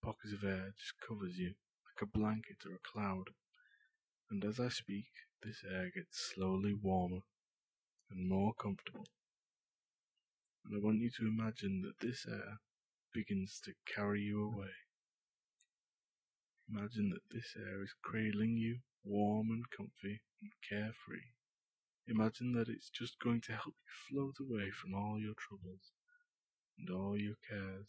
pocket of air just covers you like a blanket or a cloud, and as I speak, this air gets slowly warmer and more comfortable. And I want you to imagine that this air begins to carry you away. Imagine that this air is cradling you, warm and comfy and carefree. Imagine that it's just going to help you float away from all your troubles and all your cares.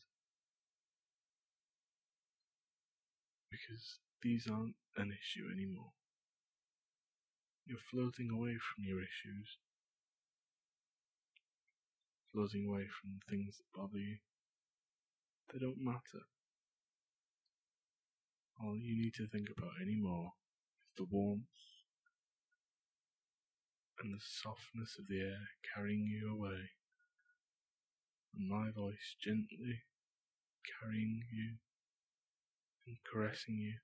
Because these aren't an issue anymore. You're floating away from your issues, floating away from things that bother you. They don't matter. All you need to think about anymore is the warmth and the softness of the air carrying you away, and my voice gently carrying you and caressing you.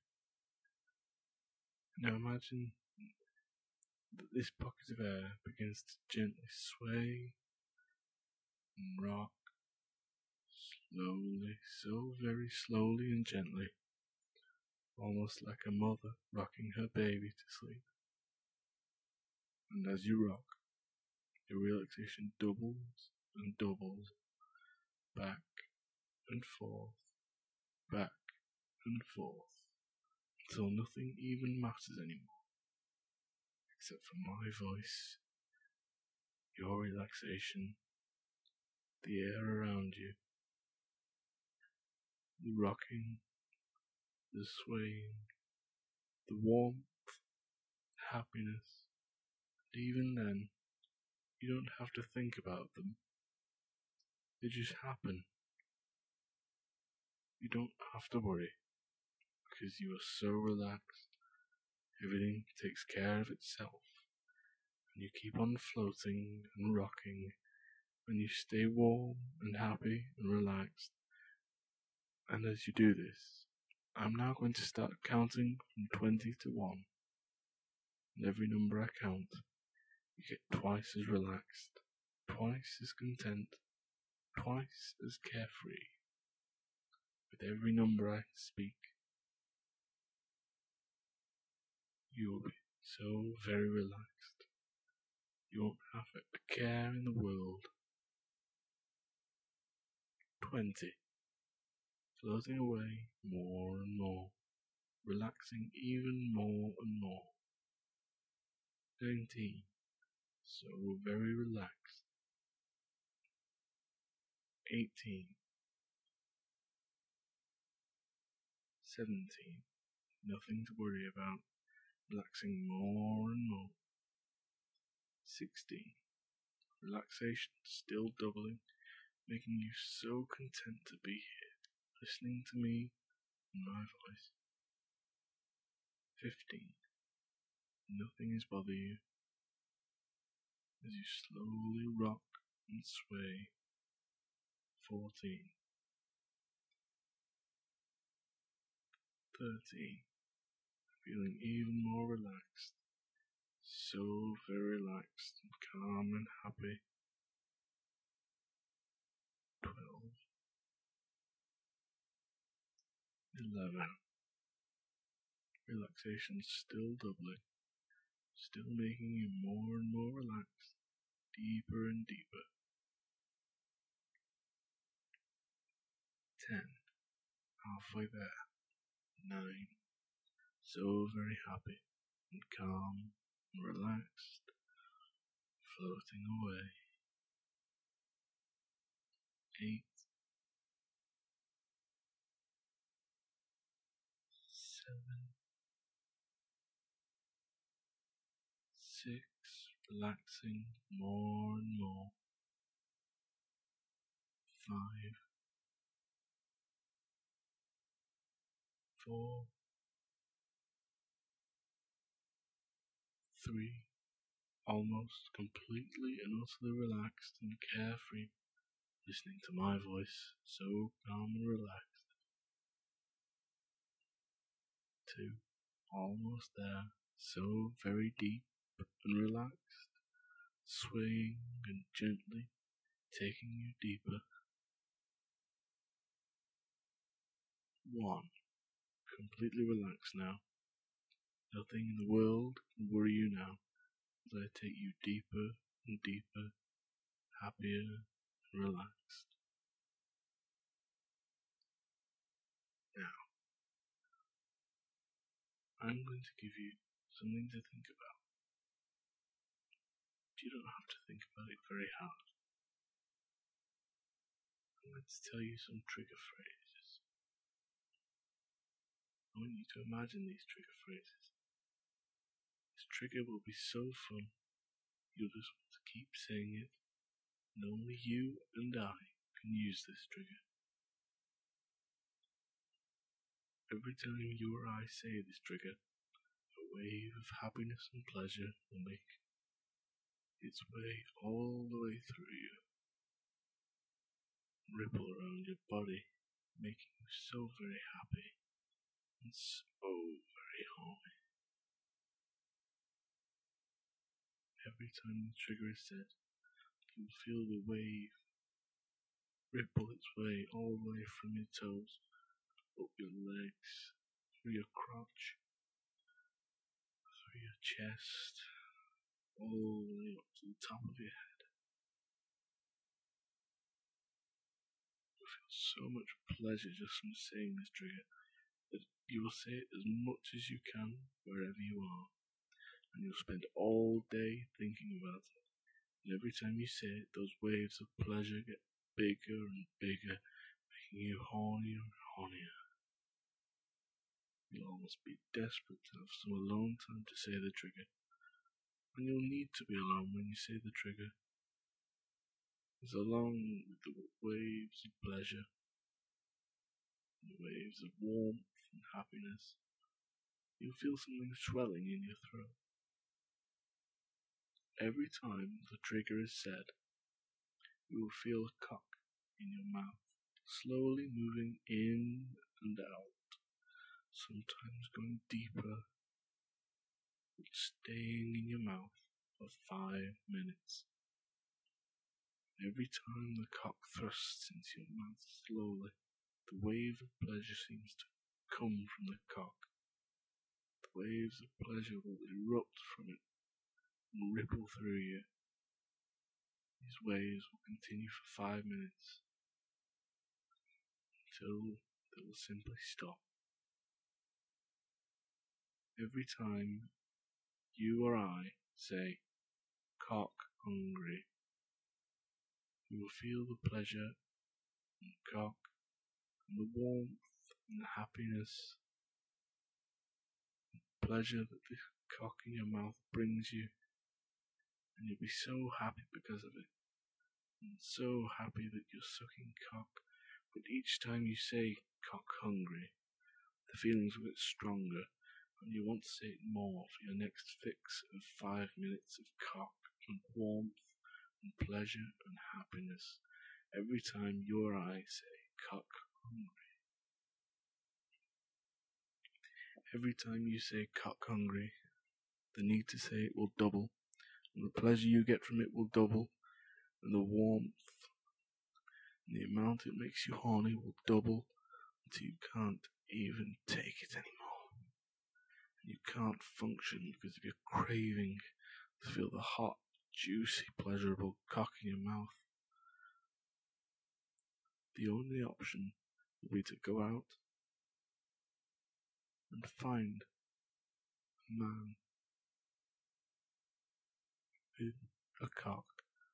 Now imagine that this pocket of air begins to gently sway and rock, slowly, so very slowly and gently, almost like a mother rocking her baby to sleep. And as you rock, your relaxation doubles and doubles, back and forth, until nothing even matters anymore, except for my voice, your relaxation, the air around you, the rocking, the swaying, the warmth, happiness, and even then, you don't have to think about them. They just happen. You don't have to worry, because you are so relaxed, everything takes care of itself, and you keep on floating and rocking, and you stay warm and happy and relaxed. And as you do this, I'm now going to start counting from 20 to 1. And every number I count, you get twice as relaxed, twice as content, twice as carefree. With every number I speak, you will be so very relaxed. You won't have a care in the world. 20. Floating away more and more, relaxing even more and more. 19. So very relaxed. 18. 17. Nothing to worry about, relaxing more and more. 16. Relaxation still doubling, making you so content to be here, listening to me and my voice. 15. Nothing is bothering you as you slowly rock and sway. 14. 13. Feeling even more relaxed, so very relaxed and calm and happy. 12. 11. Relaxation still doubling, still making you more and more relaxed, deeper and deeper. 10. Halfway there. 9. So very happy and calm and relaxed, floating away. 8. 7. 6. Relaxing more and more. 5. 4. 3. Almost completely and utterly relaxed and carefree, listening to my voice, so calm and relaxed. 2. Almost there, so very deep and relaxed, swaying and gently taking you deeper. 1. Completely relaxed now. Nothing in the world can worry you now, as I take you deeper and deeper, happier and relaxed. Now, I'm going to give you something to think about. You don't have to think about it very hard. I'm going to tell you some trigger phrases. I want you to imagine these trigger phrases. This trigger will be so fun, you'll just want to keep saying it, and only you and I can use this trigger. Every time you or I say this trigger, a wave of happiness and pleasure will make its way all the way through you, ripple around your body, making you so very happy and so very horny. Every time the trigger is said, you'll feel the wave ripple its way all the way from your toes, up your legs, through your crotch, through your chest, all the way up to the top of your head. You feel so much pleasure just from saying this trigger that you will say it as much as you can wherever you are, and you'll spend all day thinking about it. And every time you say it, those waves of pleasure get bigger and bigger, making you hornier and hornier. You'll almost be desperate to have some alone time to say the trigger, and you'll need to be alone when you say the trigger, as along with the waves of pleasure, the waves of warmth and happiness, you'll feel something swelling in your throat. Every time the trigger is said, you will feel a cock in your mouth, slowly moving in and out, sometimes going deeper, but staying in your mouth for 5 minutes. Every time the cock thrusts into your mouth slowly, the wave of pleasure seems to come from the cock. The waves of pleasure will erupt from it and ripple through you. These waves will continue for 5 minutes until they will simply stop. Every time you or I say cock hungry, you will feel the pleasure and the cock and the warmth and the happiness, the pleasure that the cock in your mouth brings you, and you'll be so happy because of it, and so happy that you're sucking cock. But each time you say cock hungry, the feelings will get stronger, and you want to say it more for your next fix of 5 minutes of cock and warmth and pleasure and happiness every time you or I say cock hungry. Every time you say cock hungry, the need to say it will double, and the pleasure you get from it will double, and the warmth and the amount it makes you horny will double until you can't even take it anymore. And you can't function because of your craving to feel the hot, juicy, pleasurable cock in your mouth. The only option will be to go out and find a man with a cock,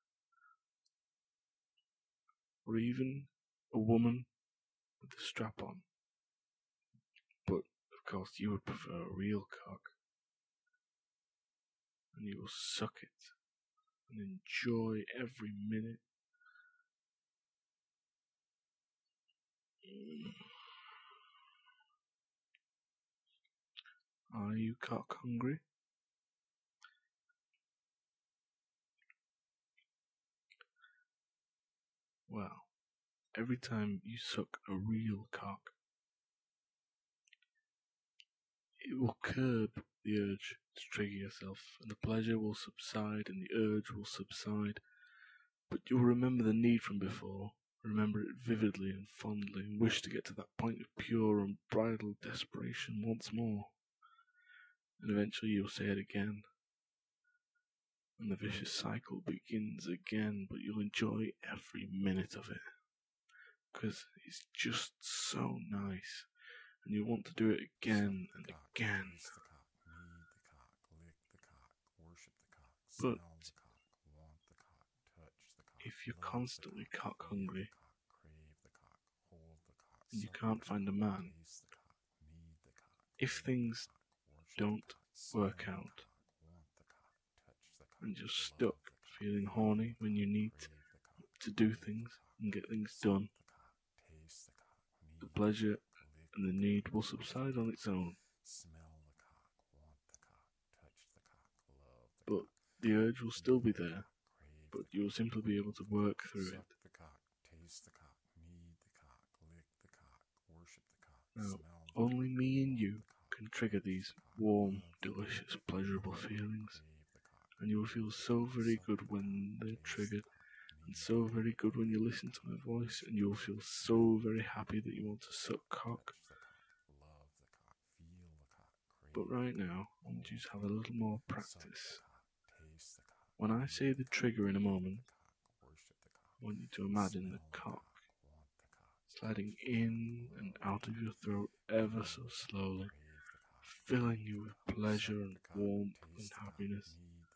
or even a woman with a strap on. But of course you would prefer a real cock, and you will suck it and enjoy every minute. Are you cock hungry? Well, every time you suck a real cock, it will curb the urge to trigger yourself, and the pleasure will subside and the urge will subside, but you'll remember the need from before, remember it vividly and fondly, and wish to get to that point of pure, unbridled desperation once more. And eventually you'll say it again, and the vicious cycle begins again, but you'll enjoy every minute of it, because it's just so nice, and you want to do it again and again. But if you're constantly cock hungry, and you can't find a man, if things don't work out, and you're stuck feeling horny when you need to do things and get things done, the pleasure and the need will subside on its own. But the urge will still be there, but you'll simply be able to work through it. Now, only me and you can trigger these warm, delicious, pleasurable feelings, and you will feel so very good when they're triggered, and so very good when you listen to my voice, and you'll feel so very happy that you want to suck cock. But right now, I want you to have a little more practice. When I say the trigger in a moment, I want you to imagine the cock sliding in and out of your throat ever so slowly, filling you with pleasure and warmth and happiness.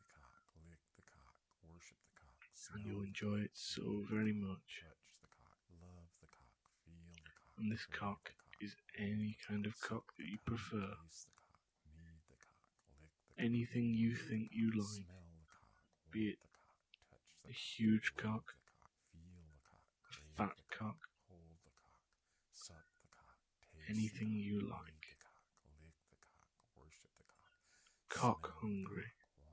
And you'll enjoy it so very much. And this cock is any kind of cock that you prefer. Anything you think you like, be it a huge cock, a fat cock, anything you like. Cock hungry.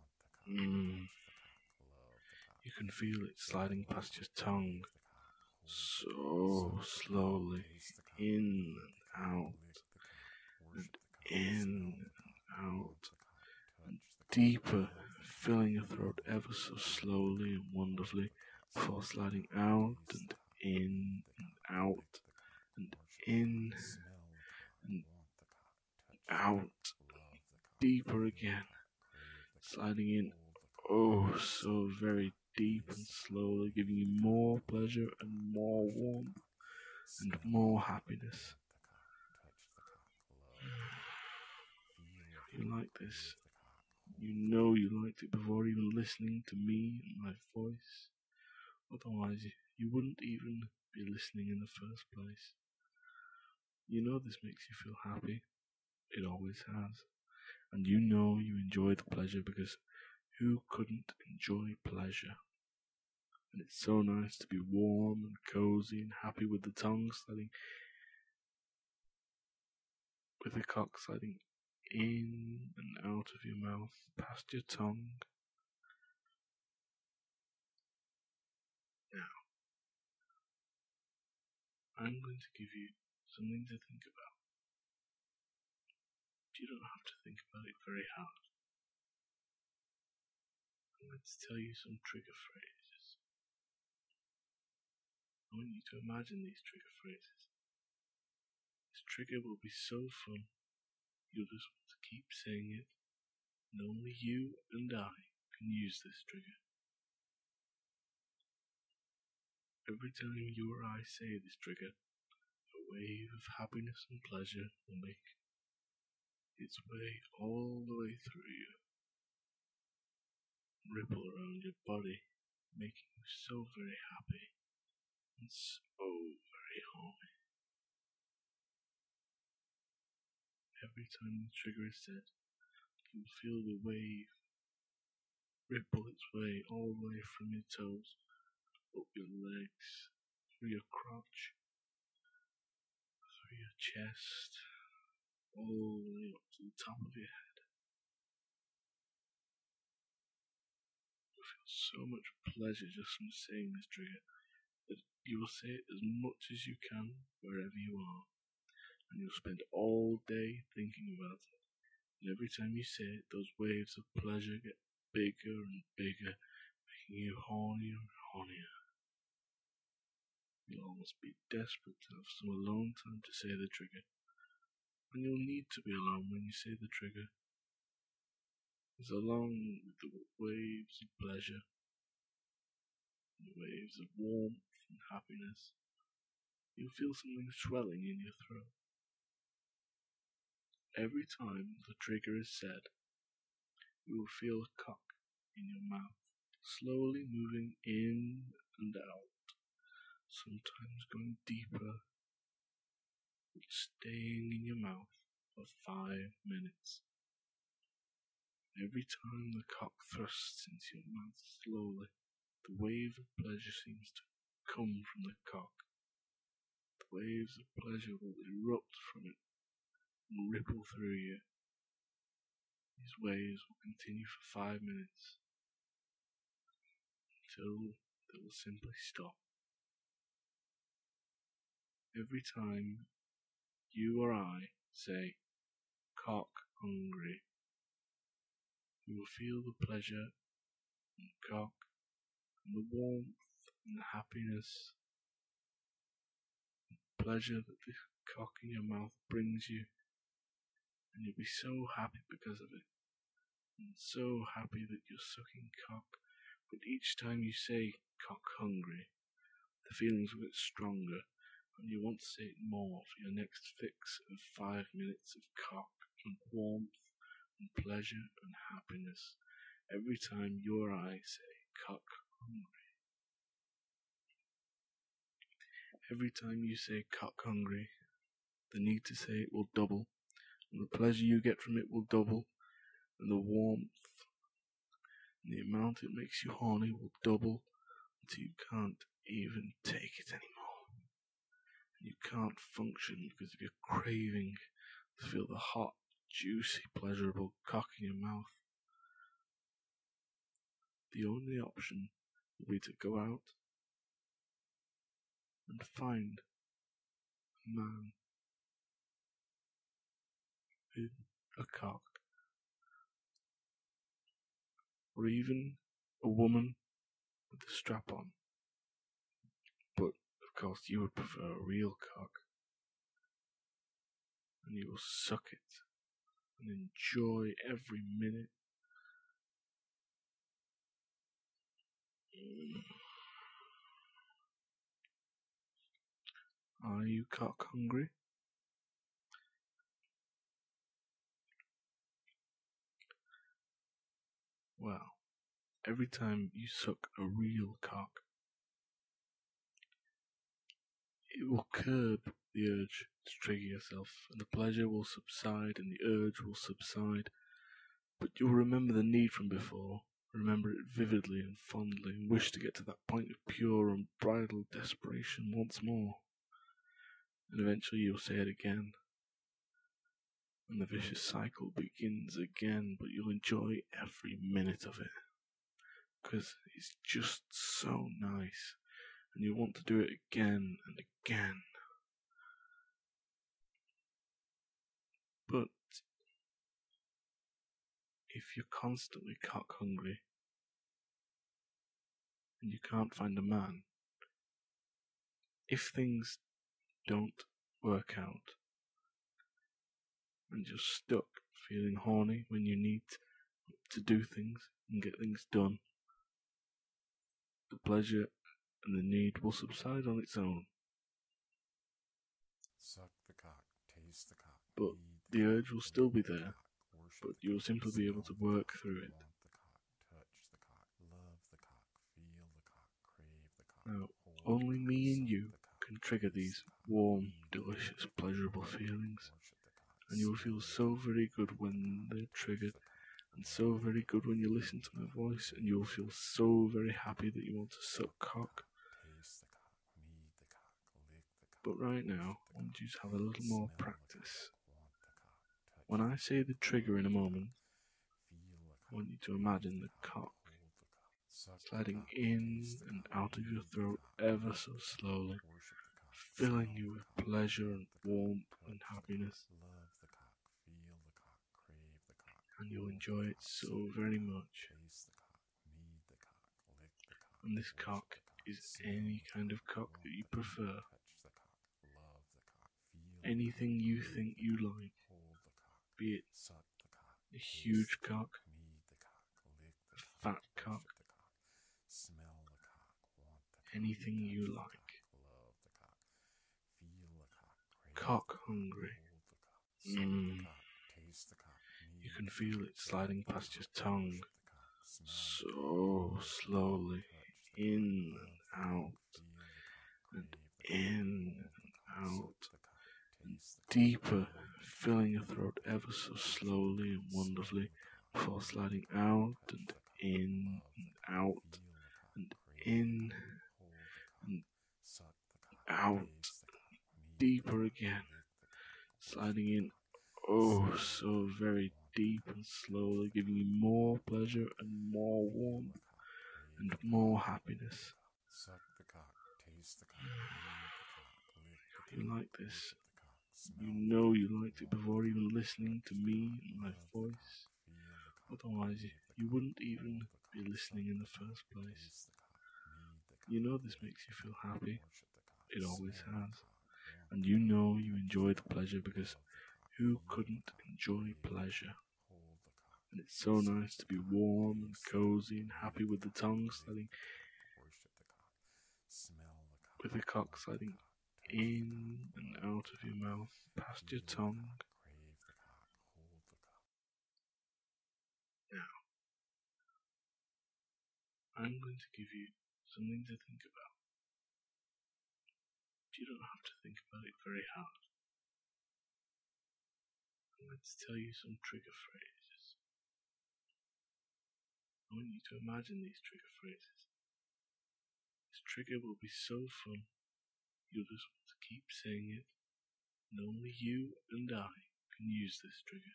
You can feel it sliding past your tongue, so slowly, in and out, and in and out, and deeper, filling your throat ever so slowly and wonderfully, before sliding out and in and out, and in and out, deeper again, sliding in oh so very deep and slowly, giving you more pleasure and more warmth and more happiness. You like this. You know you liked it before even listening to me and my voice. Otherwise, you wouldn't even be listening in the first place. You know this makes you feel happy. It always has. And you know you enjoy the pleasure, because who couldn't enjoy pleasure? And it's so nice to be warm and cozy and happy with the tongue sliding, with the cock sliding in and out of your mouth, past your tongue. Now, I'm going to give you something to think about. You don't have to think about it very hard. I'm going to tell you some trigger phrases. I want you to imagine these trigger phrases. This trigger will be so fun, you'll just want to keep saying it, and only you and I can use this trigger. Every time you or I say this trigger, a wave of happiness and pleasure will make its way all the way through you, ripple around your body, making you so very happy and so very horny. Every time the trigger is said, you'll feel the wave ripple its way all the way from your toes, up your legs, through your crotch, through your chest, all the way up to the top of your head. You feel so much pleasure just from saying this trigger that you will say it as much as you can wherever you are, and you'll spend all day thinking about it. And every time you say it, those waves of pleasure get bigger and bigger, making you hornier and hornier. You'll almost be desperate to have some alone time to say the trigger, and you'll need to be alone when you say the trigger, as along with the waves of pleasure, the waves of warmth and happiness, you'll feel something swelling in your throat. Every time the trigger is said, you will feel a cock in your mouth, slowly moving in and out, sometimes going deeper, but staying in your mouth for 5 minutes. Every time the cock thrusts into your mouth slowly, the wave of pleasure seems to come from the cock. The waves of pleasure will erupt from it and ripple through you. These waves will continue for 5 minutes until they will simply stop. Every time you or I say cock hungry, you will feel the pleasure and the cock and the warmth and the happiness, the pleasure that the cock in your mouth brings you, and you'll be so happy because of it, and so happy that you're sucking cock. But each time you say cock hungry, the feelings will get stronger, and you want to say it more for your next fix of 5 minutes of cock and warmth and pleasure and happiness every time you or I say cock hungry. Every time you say cock hungry, the need to say it will double, and the pleasure you get from it will double, and the warmth and the amount it makes you horny will double until you can't even take it anymore. And you can't function because of your craving to feel the hot, juicy, pleasurable cock in your mouth. The only option will be to go out and find a man with a cock, or even a woman with a strap on. But of course you would prefer a real cock, and you will suck it and enjoy every minute. Are you cock hungry? Well, every time you suck a real cock, it will curb the urge to trigger yourself, and the pleasure will subside and the urge will subside, but you'll remember the need from before, remember it vividly and fondly, and wish to get to that point of pure unbridled desperation once more, and eventually you'll say it again, and the vicious cycle begins again, but you'll enjoy every minute of it, because it's just so nice, and you want to do it again and again. But if you're constantly cock hungry and you can't find a man, if things don't work out and you're stuck feeling horny when you need to do things and get things done, the pleasure and the need will subside on its own. Suck the cock, taste the cock, but the urge will still be there, but you'll simply be able to work through it. Want the cock, touch the cock, love the cock, feel the cock, crave the cock. Now, only me and you can trigger these warm, delicious, pleasurable feelings, and you will feel so very good when they're triggered, and so very good when you listen to my voice, and you will feel so very happy that you want to suck cock. But right now, I want you to have a little more practice. When I say the trigger in a moment, I want you to imagine the cock sliding in and out of your throat ever so slowly, filling you with pleasure and warmth and happiness. And you'll enjoy it so very much. And this cock is any kind of cock that you prefer. Touch the cock, love the cock, feel Anything you think you like, hold the cock, be it suck the cock, a huge taste the cock, knead the cock, lick the a cock, fat cock, worship the cock, smell the cock, want the cock, anything you touch the like. cock, love the cock, feel the cock, crave Cock the cock, hungry. hold the cock, suck the cock, taste the cock, knead You can the feel cock, it sliding lick the past your cock, tongue, worship the cock, smell the so cock, slowly, touch the in cock, and out, feel the cock, and crave the cock, in hold and the cock, out, suck the cock, taste the cock, deeper, love the cock, filling your throat ever so slowly and wonderfully, before sliding out and in and out and in and out, deeper again, sliding in oh so very deep and slowly, giving you more pleasure and more warmth and more happiness. Suck the cock, taste the cock, knead the cock, lick the cock, If you like this, worship the cock, you smell know the you cock, liked it want before the even cock, listening to touch the me cock, and my love the voice. cock, feel the cock, Otherwise, crave the you cock, wouldn't even hold the be cock, listening suck in the the cock, first place. taste the cock, knead the cock, You know this lick makes you the feel cock, happy. worship the cock, It always smell has. the cock, want And the you cock, know you touch enjoy the cock, pleasure because love the cock, who feel couldn't the cock, enjoy crave the pleasure? cock, hold the cock, And it's so suck nice to the be cock, warm and taste the cozy and cock, happy lick with the the cock, tongue lick sliding, the cock, worship the cock, smell the cock, with the cock want the sliding cock, touch the in cock, and love out the of your cock, mouth, past feel your the tongue. cock, crave the cock, hold the cock. Now, I'm going to give you something to think about. You don't have to think about it very hard. I'm going to tell you some trigger phrases. I want you to imagine these trigger phrases. This trigger will be so fun, you'll just want to keep saying it, and only you and I can use this trigger.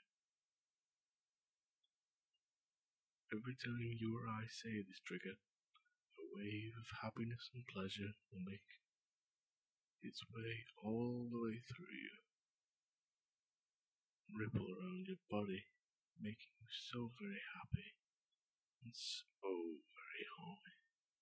Every time you or I say this trigger, a wave of happiness and pleasure will make its way all the way through you, ripple around your body, making you so very happy and so very horny.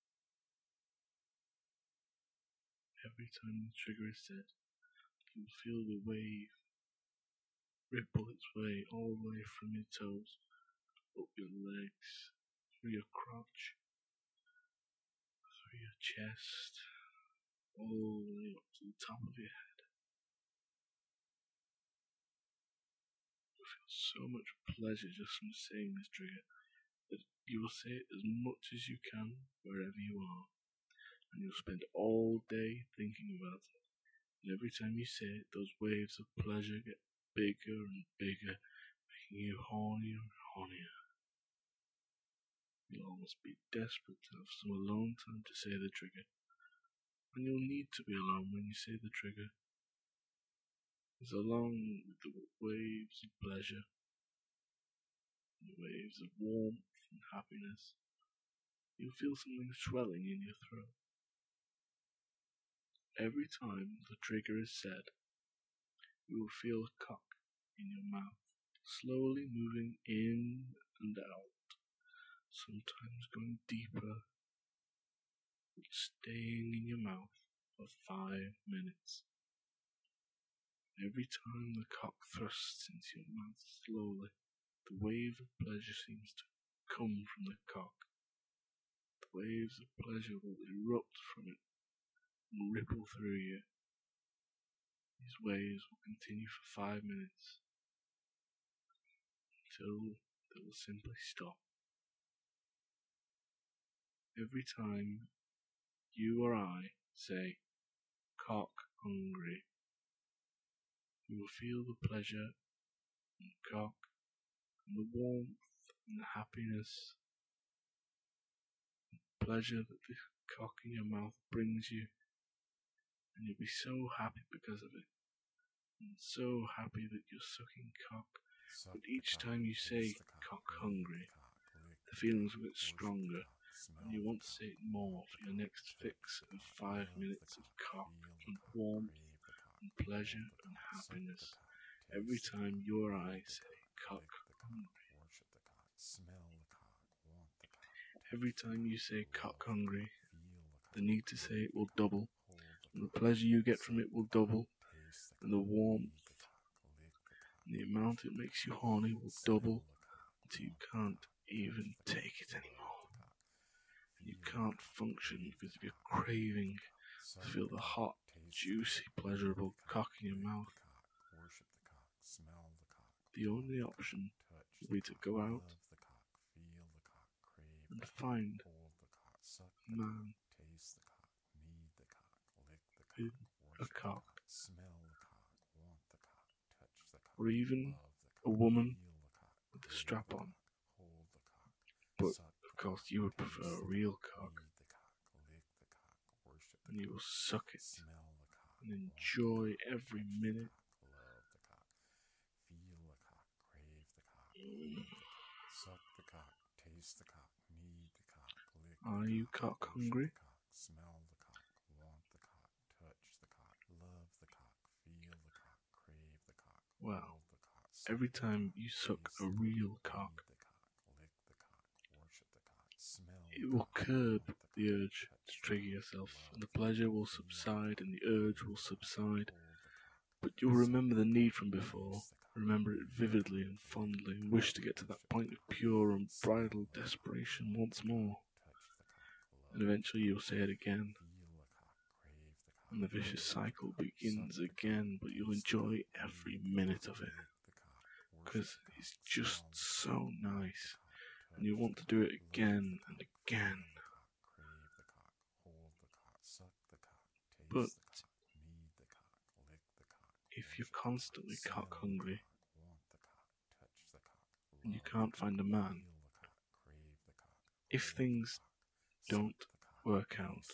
Every time the trigger is said, you'll feel the wave ripple its way all the way from your toes, up your legs, through your crotch, through your chest, all the way up to the top of your head. You feel so much pleasure just from saying this trigger that you will say it as much as you can wherever you are, and you'll spend all day thinking about it. And every time you say it, those waves of pleasure get bigger and bigger, making you hornier and hornier. You'll almost be desperate to have some alone time to say the trigger, and you'll need to be alone when you say the trigger, as along with the waves of pleasure, the waves of warmth and happiness, you'll feel something swelling in your throat. Every time the trigger is said, you will feel a cock in your mouth, slowly moving in and out, sometimes going deeper, but staying in your mouth for 5 minutes. Every time the cock thrusts into your mouth slowly, the wave of pleasure seems to come from the cock. The waves of pleasure will erupt from it and ripple through you. These waves will continue for 5 minutes until they will simply stop. Every time you or I say cock hungry, you will feel the pleasure and the cock and the warmth and the happiness, the pleasure that the cock in your mouth brings you, and you'll be so happy because of it, and so happy that you're sucking cock. But each time you say cock hungry, the feelings will get stronger, and you want to say it more for your next fix of 5 minutes of cock and warmth and pleasure and happiness. Every time you or I say cock hungry. Worship the cock, smell the cock, want the cock. Every time you say cock hungry, The need to say it will double, and the pleasure you get from it will double, and the warmth and the amount it makes you horny will double until you can't even take it anymore. You can't function because of your craving to feel the hot, juicy, pleasurable cock in your mouth. The only option will be to go out and find a man with a cock, or even a woman with a strap on. But of course you would prefer a real cock, and you will suck it and enjoy every minute. Are you cock hungry? Well, every time you suck a real cock, it will curb the urge to trigger yourself, and the pleasure will subside and the urge will subside. But you'll remember the need from before, remember it vividly and fondly, and wish to get to that point of pure unbridled desperation once more. And eventually you'll say it again, and the vicious cycle begins again, but you'll enjoy every minute of it, because it's just so nice, and you want to do it again and again. But if you're constantly cock hungry, and you can't find a man, if things don't work out,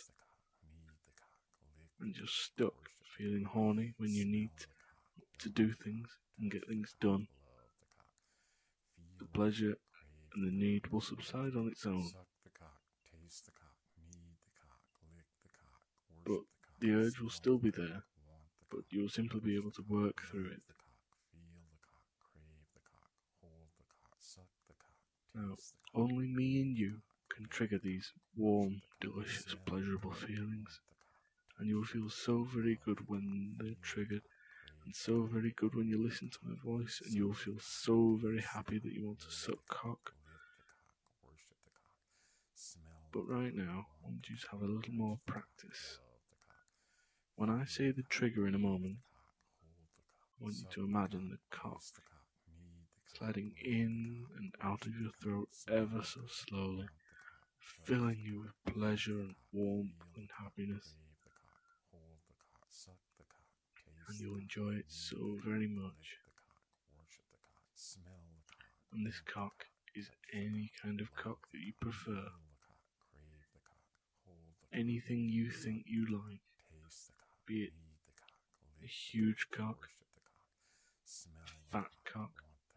and you're stuck feeling horny when you need to do things and get things done, the pleasure and the need will subside on its own. But the urge will still be there, but you'll simply be able to work through it. Now, only me and you can trigger these warm, delicious, pleasurable feelings, and you will feel so very good when they're triggered, and so very good when you listen to my voice, and you will feel so very happy that you want to suck cock. But right now, I want you to have a little more practice. When I say the trigger in a moment, I want you to imagine the cock sliding in and out of your throat ever so slowly, filling you with pleasure and warmth and happiness. And you'll enjoy it so very much. And this cock is any kind of cock that you prefer. Anything you think you like, be it a huge cock, a fat cock,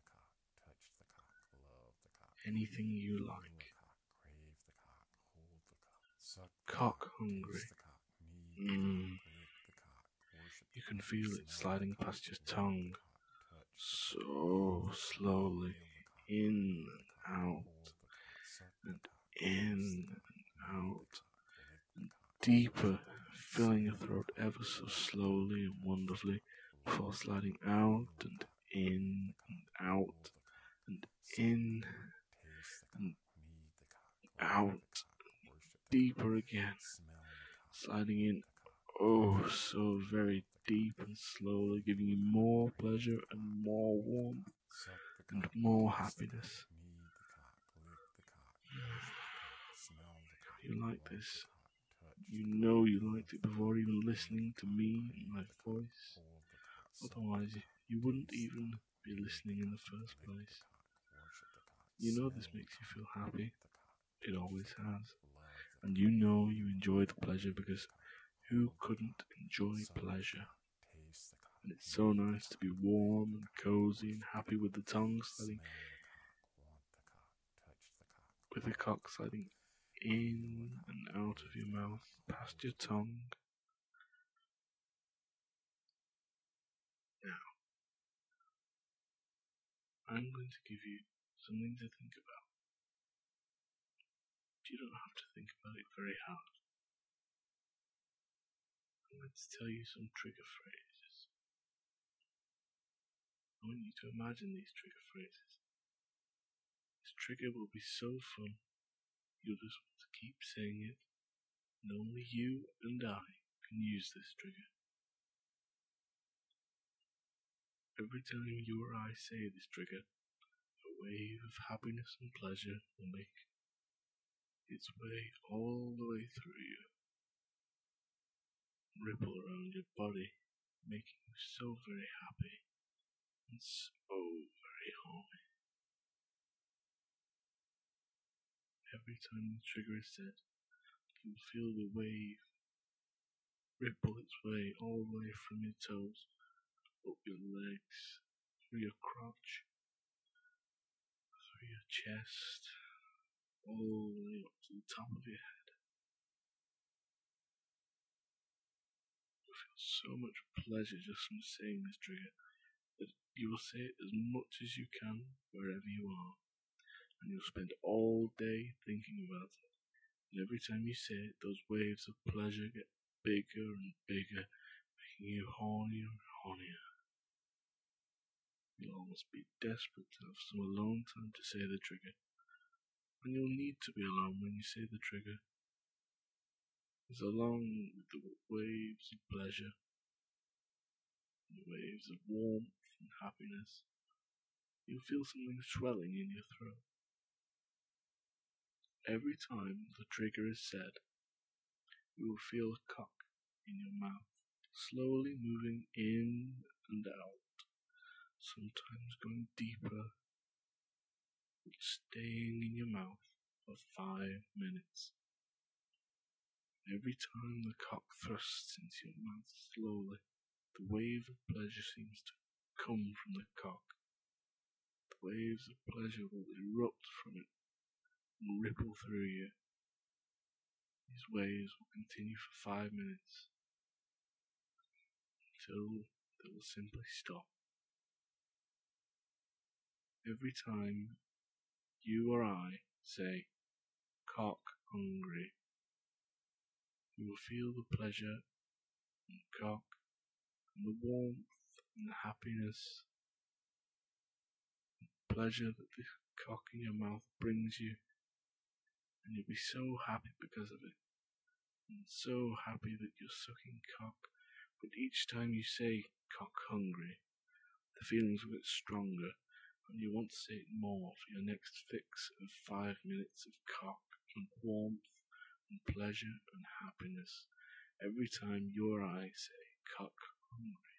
anything you like. Cock hungry. You can feel it sliding past your tongue, so slowly, in and out, and in and out, and deeper, filling your throat ever so slowly and wonderfully, before sliding out and in and out, and in and out, deeper again, sliding in, oh, so very deep and slowly, giving you more pleasure and more warmth and more happiness. You like this. You know you liked it before even listening to me and my voice. Otherwise, you wouldn't even be listening in the first place. You know this makes you feel happy. It always has. And you know you enjoy the pleasure, because who couldn't enjoy pleasure? And it's so nice to be warm and cozy and happy with the tongue sliding, with the cock sliding in and out of your mouth, past your tongue. Now, I'm going to give you something to think about. You don't have to think about it very hard. I'm going to tell you some trigger phrases. I want you to imagine these trigger phrases. This trigger will be so fun, you'll just want to keep saying it, and only you and I can use this trigger. Every time you or I say this trigger, a wave of happiness and pleasure will make its way all the way through you, ripple around your body, making you so very happy and so very horny. Every time the trigger is said, you feel the wave ripple its way all the way from your toes, up your legs, through your crotch, through your chest, all the way up to the top of your head. You feel so much pleasure just from saying this trigger that you will say it as much as you can wherever you are, and you'll spend all day thinking about it. And every time you say it, those waves of pleasure get bigger and bigger, making you hornier and hornier. You'll almost be desperate to have some alone time to say the trigger, and you'll need to be alone when you say the trigger, because along with the waves of pleasure, the waves of warmth and happiness, you'll feel something swelling in your throat. Every time the trigger is said, you will feel a cock in your mouth, slowly moving in and out, sometimes going deeper, but staying in your mouth for 5 minutes. Every time the cock thrusts into your mouth slowly, the wave of pleasure seems to come from the cock. The waves of pleasure will erupt from it and ripple through you. These waves will continue for 5 minutes until they will simply stop. Every time you or I say cock hungry, you will feel the pleasure and the cock and the warmth and the happiness, the pleasure that the cock in your mouth brings you, and you'll be so happy because of it, and so happy that you're sucking cock. But each time you say cock hungry, the feelings will get stronger, and you want to say it more for your next fix of 5 minutes of cock and warmth and pleasure and happiness every time you or I say cock hungry.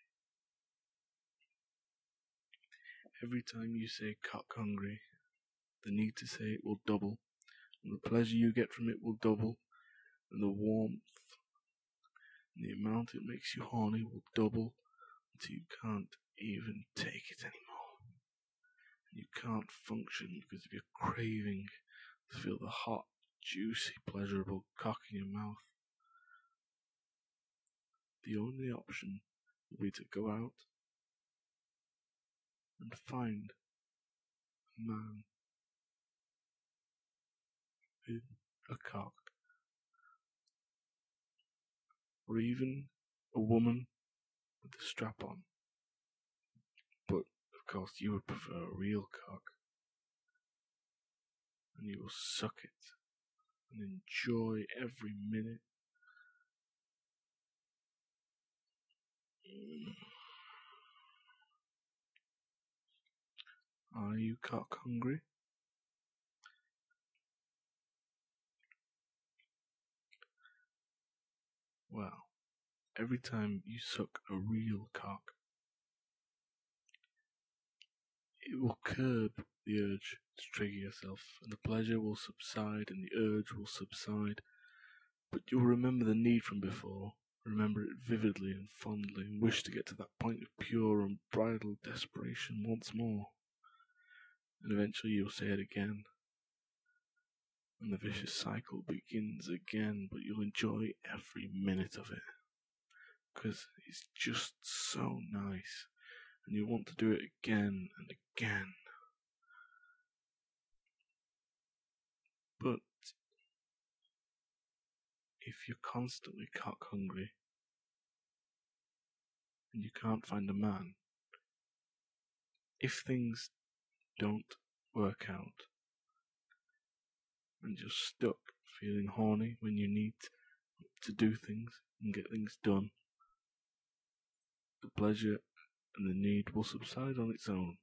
Every time you say cock hungry, the need to say it will double, and the pleasure you get from it will double, and the warmth and the amount it makes you horny will double until you can't even take it anymore. And you can't function because of your craving to feel the hot, juicy, pleasurable cock in your mouth. The only option will be to go out and find a man with a cock, or even a woman with a strap on. But of course you would prefer a real cock, and you will suck it and enjoy every minute. Are you cock hungry? Well, every time you suck a real cock, it will curb the urge to trigger yourself, and the pleasure will subside and the urge will subside. But you'll remember the need from before, remember it vividly and fondly, and wish to get to that point of pure unbridled desperation once more. And eventually you'll say it again, and the vicious cycle begins again, but you'll enjoy every minute of it, because it's just so nice, and you want to do it again and again. But if you're constantly cock hungry, and you can't find a man. If things don't work out, and you're stuck feeling horny when you need to do things and get things done, the pleasure and the need will subside on its own.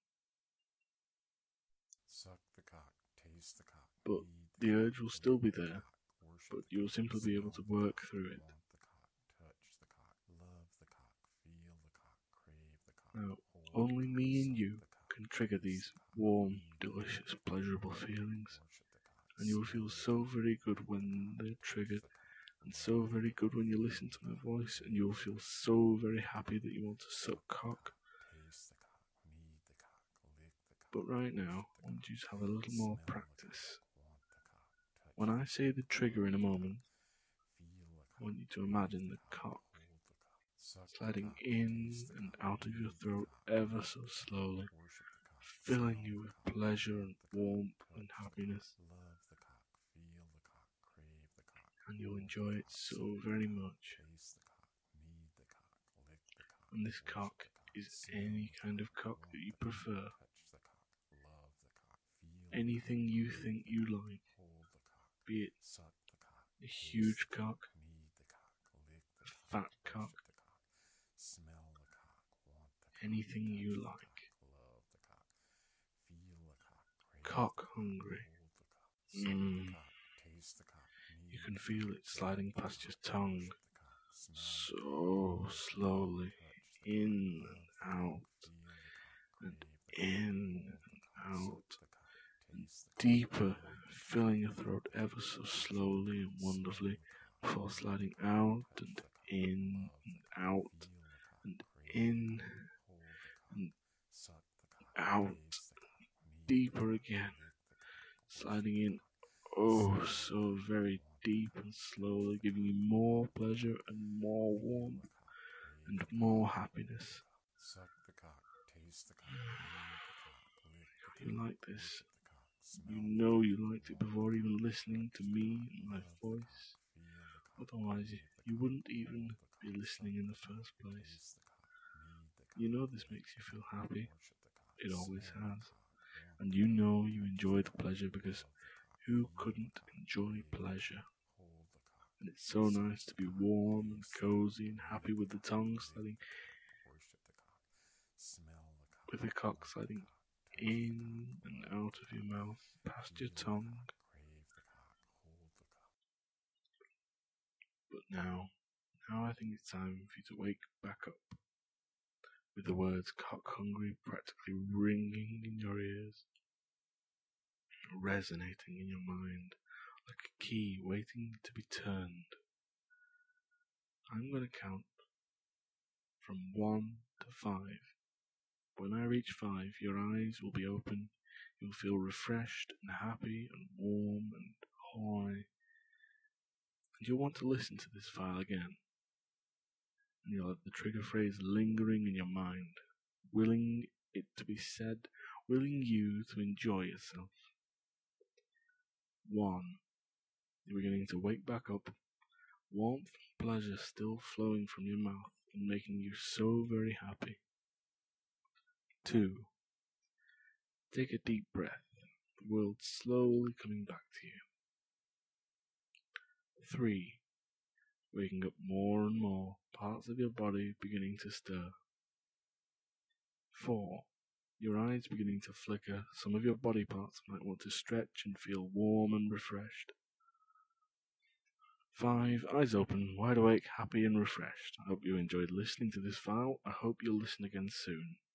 Suck the cock, taste the cock, But feed the urge cock, will still be lick the there, cock, worship but the you'll cock, simply be able to smell the work cock, through it. want the cock, touch the cock, love the cock, feel the cock, crave the cock, Now, hold only the cock, me and suck you the cock, can trigger taste these the cock, warm, feed the delicious, cock, pleasurable love the feelings, cock, worship the cock, and you will smell feel the so cock, very lick good the when cock, they're touch triggered, the cock, and love so the very cock, good when you feel listen to the my cock, voice, and crave you will the feel cock, so very happy that you want to suck suck the cock. taste the cock, need the cock, lick the cock, But right now, worship I want the you cock, to have a little more smell the practice. cock, want the cock, touch When I the say cock, the trigger in a love the moment, cock, feel the I cock, want you to crave imagine the the cock hold the cock, suck the sliding cock, in taste the and cock, out of your need the throat cock, ever lick so the cock, slowly, worship the cock, filling smell you the with cock, pleasure want and the cock, warmth touch and the cock, happiness, love the cock, feel the cock, crave the cock, and you'll hold enjoy the it cock, so suck the very cock, much. taste the cock, need the cock, lick the cock, And this worship cock the cock, is smell any the kind cock, of cock want that you the cock, prefer. touch the cock, love the cock, feel Anything the you cock, think crave you the cock, like, hold the cock, be it suck the cock, a taste huge the cock, need the cock, lick a the cock, fat cock, worship the cock, smell the cock, want the cock, anything touch you the like. cock, love the cock, feel the cock, crave Cock the cock, hungry. hold the cock, suck the Mm. cock, taste the cock, You need can the feel cock, it sliding love the past your cock, tongue, worship the cock, smell the cock, so hold the cock, slowly, touch the cock, in love and the cock, out, feel the cock, and crave the cock, in hold the and cock, out, suck the cock, and taste the cock, deeper, hold the cock, filling your throat need the ever cock, so worship the slowly cock, and smell wonderfully, the cock, before need the sliding cock, out touch and the cock, in love and the cock, out feel the cock, and crave in the cock, hold the cock, and suck the cock, out, taste the cock, need deeper the cock, again, lick the cock, worship sliding the in cock, oh smell the so cock, very want the deep cock, and touch slowly, the giving cock, you more hold the pleasure cock, and more feel warmth the cock, crave and the cock, more hold happiness. the cock, suck the cock, taste the cock, need the cock, lick the You cock, like this. worship the cock, You smell the know cock, you liked it want before the even cock, listening to touch the me cock, and my love the voice. cock, feel the cock, Otherwise, crave the you cock, wouldn't even hold the be cock, listening suck in the the cock, first place. taste the cock, need the cock, You know this lick makes you the feel cock, happy. worship the cock, It always smell has. the cock, want And the you cock, know you touch enjoy the the cock, pleasure because love the cock, who feel the couldn't cock, enjoy crave the pleasure? cock, hold the cock, And it's so suck nice to the be cock, warm and taste the cozy cock, and need happy with the cock, tongue lick sliding, the cock, worship the cock, smell the cock, with the cock want the sliding cock, touch the in cock, and love out the of your cock, mouth, past your feel the tongue. cock, crave the cock, hold the cock. But now I think it's time for you to wake back up, with the words cock hungry practically ringing in your ears, resonating in your mind like a key waiting to be turned. I'm going to count from 1 to 5. When I reach 5, your eyes will be open, you'll feel refreshed and happy and warm and horny, and you'll want to listen to this file again, and you'll have the trigger phrase lingering in your mind, willing it to be said, willing you to enjoy yourself. 1. You're beginning to wake back up, warmth and pleasure still flowing from your mouth and making you so very happy. 2. Take a deep breath, the world slowly coming back to you. 3. Waking up more and more, parts of your body beginning to stir. 4. Your eyes beginning to flicker, some of your body parts might want to stretch and feel warm and refreshed. 5. Eyes open, wide awake, happy and refreshed. I hope you enjoyed listening to this file. I hope you'll listen again soon.